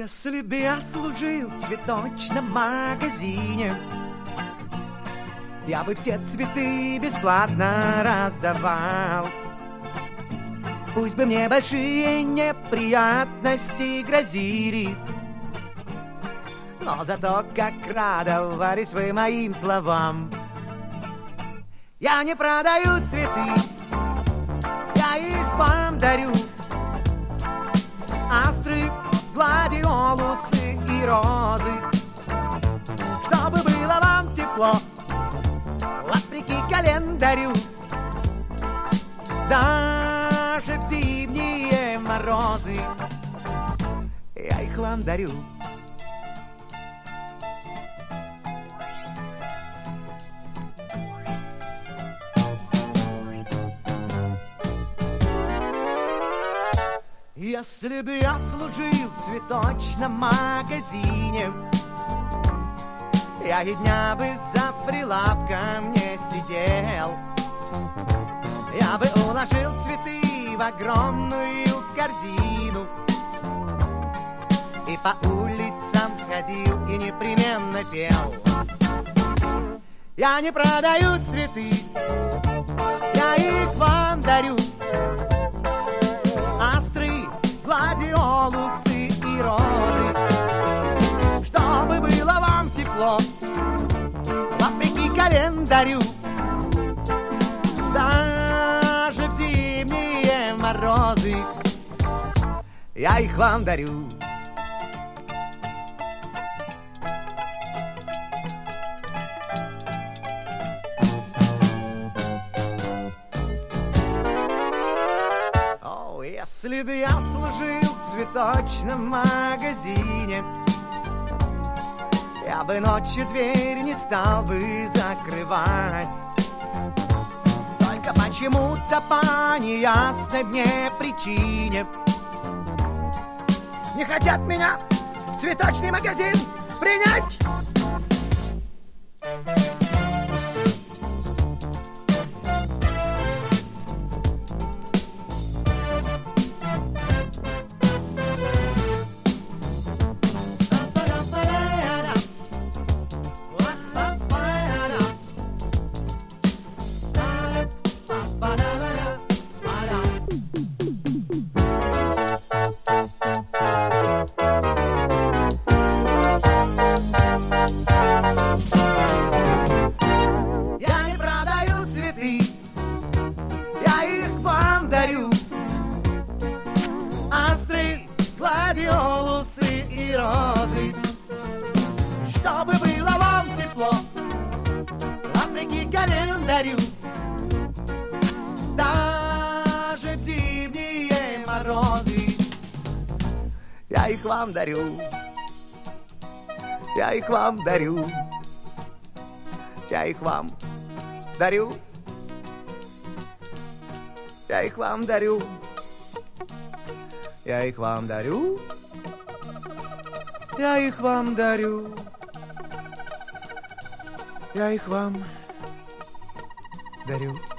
Если бы я служил в цветочном магазине, я бы все цветы бесплатно раздавал. Пусть бы мне большие неприятности грозили, но зато как радовались вы моим словам. Я не продаю цветы, я их вам дарю. Астры, гладиолусы и розы, чтобы было вам тепло, вопреки календарю, даже в зимние морозы я их вам дарю. Если бы я служил в цветочном магазине, я и дня бы за прилавком не сидел. Я бы уложил цветы в огромную корзину и по улицам ходил и непременно пел. Я не продаю цветы, я их вам дарю. Астры, гладиолусы и розы, чтобы было вам тепло, вопреки календарю, даже в зимние морозы я их вам дарю. Если бы я служил в цветочном магазине, я бы ночью дверь не стал бы закрывать. Только почему-то по неясной мне причине не хотят меня в цветочный магазин принять. Астры, гладиолусы и розы, чтобы было вам тепло, вопреки календарю, даже в зимние морозы я их вам дарю. Я их вам дарю. Я их вам дарю. Я их вам дарю. Я их вам дарю. Я их вам дарю. Я их вам дарю.